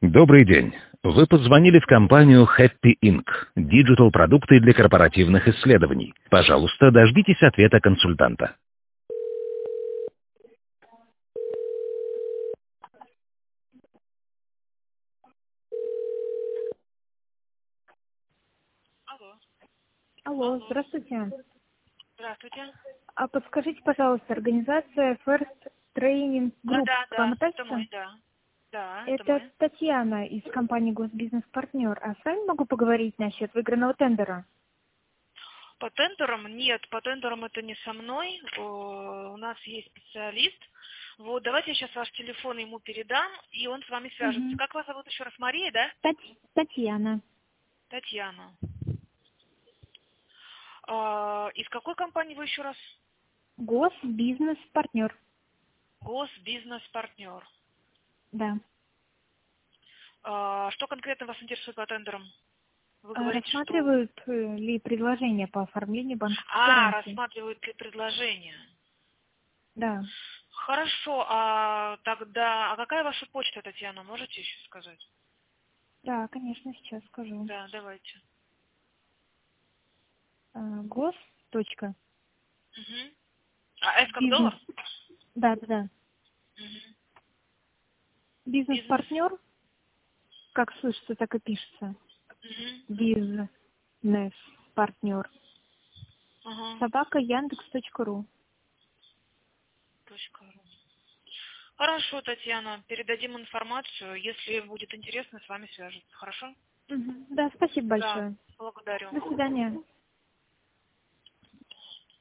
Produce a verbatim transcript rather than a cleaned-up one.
Добрый день. Вы позвонили в компанию Happy инк, диджитал-продукты для корпоративных исследований. Пожалуйста, дождитесь ответа консультанта. Алло. Алло, Алло. здравствуйте. Здравствуйте. А подскажите, пожалуйста, организация First Training Да, Group да, к вам да. Это относится? мой, да. Да, это Это мой. Татьяна из компании Госбизнес Партнер. А с вами могу поговорить насчет выигранного тендера? По тендерам нет, по тендерам это не со мной. О, у нас есть специалист. Вот, давайте я сейчас ваш телефон ему передам, и он с вами свяжется. Угу. Как вас зовут еще раз? Мария, да? Татьяна. Татьяна. А, из какой компании вы еще раз? Госбизнес Партнер. Госбизнес-партнер. Да. А, что конкретно вас интересует по тендерам? Вы А говорите, что... рассматривают э, ли предложения по оформлению банковской А, гарантии? рассматривают ли предложения? Да. Хорошо, а тогда, а какая ваша почта, Татьяна, можете еще сказать? Да, конечно, сейчас скажу. Да, давайте. А, Гос. Точка. Угу. А S как Бизнес. доллар? Да, да, да. Угу. Бизнес. Бизнес-партнер, как слышится, так и пишется. Угу. Бизнес-партнер. Ага. Собака Яндекс.ру. Точка ру. Хорошо, Татьяна, передадим информацию. Если будет интересно, с вами свяжутся. Хорошо? Мгм. Да, спасибо Да, большое. благодарю. До свидания.